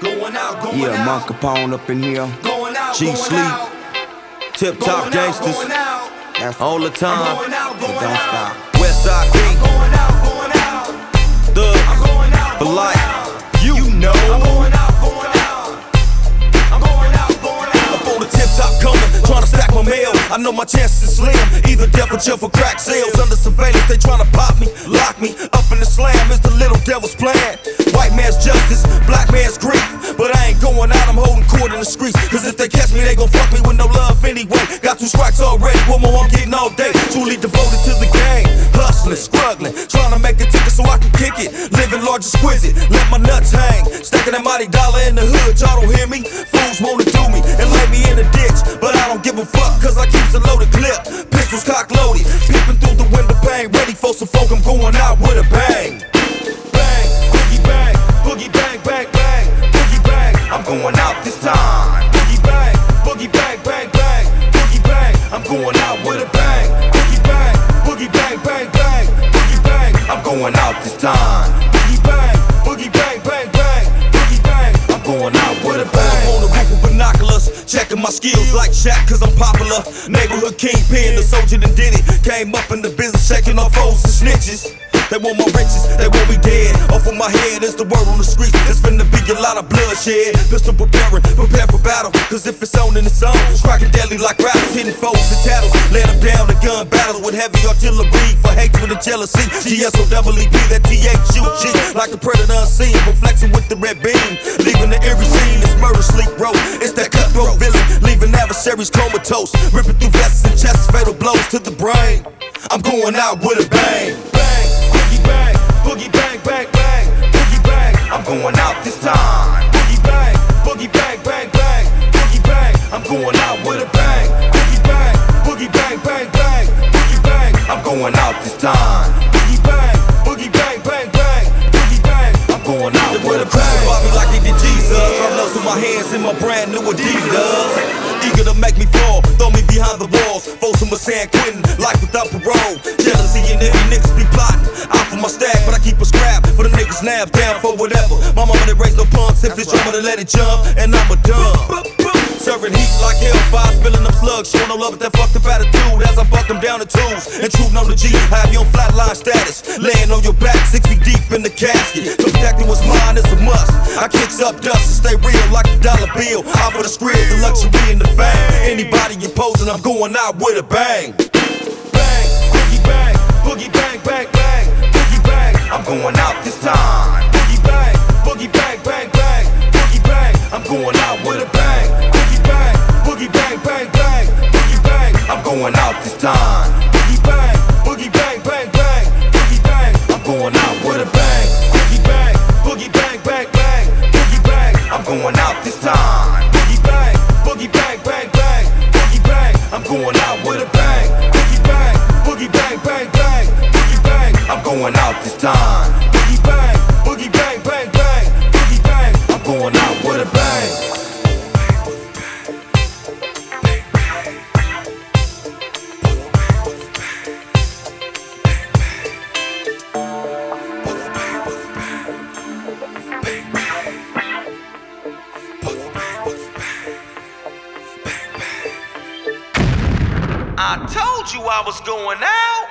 Yeah, Monk Capone up in here. G Sleep, Tip Top Gangsters, all the time. But don't stop. Westside B, Thugs for life. You know. Up on the tip top corner, tryna stack my mail. I know my chances is slim. Either death or jail for crack sales. Under surveillance, they tryna pop me, lock me up in the slam. It's the little devil's plan. White man's justice, black man's grief. But I ain't going out, I'm holding court in the streets. Cause if they catch me, they gon' fuck me with no love anyway. Got 2 strikes already, one more I'm getting all day. Truly devoted to the game, hustling, struggling, trying to make a ticket so I can kick it. Living large, exquisite, let my nuts hang. Stacking that mighty dollar in the hood, y'all don't hear me? Fools wanna do me and lay me in a ditch, but I don't give a fuck cause I keep a loaded clip. Pistols cock loaded, peeping through the window pane. Ready for some folk, I'm going out with a bang. Bang, boogie bang, boogie bang, bang, bang, boogie bang. I'm going out this time. Boogie bang, boogie bang, bang, bang, boogie bang. I'm going out with a bang. Boogie bang, boogie bang, bang, bang, boogie bang. I'm going out this time. Boogie bang, boogie bang, bang, bang, boogie bang. I'm going out with a bang. I'm on the roof with binoculars, checking my skills like Shaq cause I'm popular. Neighborhood kingpin, the soldier that did it. Came up in the business, checking off foes and snitches. They want my riches, they want me dead. Off of my head is the word on the streets. It's finna be a lot of bloodshed. Pistol preparing, prepare for battle. Cause if it's on, then it's on. Striking deadly like rattles, hitting foes and tattles. Lay them down in gun battles with heavy artillery. For hatred and jealousy, GSOEEP, that THUG. Like the predator unseen, reflecting with the red beam. Leaving the eerie scene, it's murder sleep road. It's that cutthroat villain, leaving adversaries comatose. Ripping through vests and chests, fatal blows to the brain. I'm going out with a bang. Bang, boogie bang, boogie bang, bang, bang, boogie bang. I'm going out this time. Boogie bang, boogie bang, bang, bang, boogie bang. I'm going out with a bang. Boogie bang, boogie bang, bang, bang, boogie bang. I'm going out this time. Boogie bang, boogie bang, bang, bang, boogie bang. I'm going out with a bang. Bobby like they did Jesus. I'm lost with my hands in my brand new Adidas. Eager to make me fall, throw me behind the walls. Folsom of San Quentin, life without parole. Jealousy and envy niggas be plotting. Out for my stack, but I keep a scrap for the niggas nabs down for whatever. My mama didn't raise no punks, if it's drama to let it jump, and I'm a dumb. Serving heat like hellfire, spilling them slugs, showing no love with that fucked up attitude. As I buck them down to twos, and truth on the G, I have you on flatline status. Laying on your back, 6 feet deep in the casket. Protecting what's mine is a must. I kicks up dust and stay real like a dollar bill. Out for the script, the luxury and the fame. Anybody imposing, I'm going out with a bang. Bang, boogie bang, boogie bang, bang, bang, boogie bang. I'm going out this time. Boogie bang, boogie bang, bang, bang, boogie bang. I'm going out with a bang. Boogie bang, boogie bang, bang, bang, boogie bang. I'm going out this time. Boogie bang, boogie bang, bang, bang, boogie bang. I'm going out with a bang. Boogie bang, boogie bang, bang, bang, boogie bang. I'm going out this time. Boogie bang, boogie bang, bang, bang, boogie bang. I'm going out with a bang. Boogie bang, boogie bang, bang, bang, boogie bang. I'm going out this time. Boogie bang, boogie bang, bang, bang, boogie bang. I'm going out with a bang. I told you I was going out.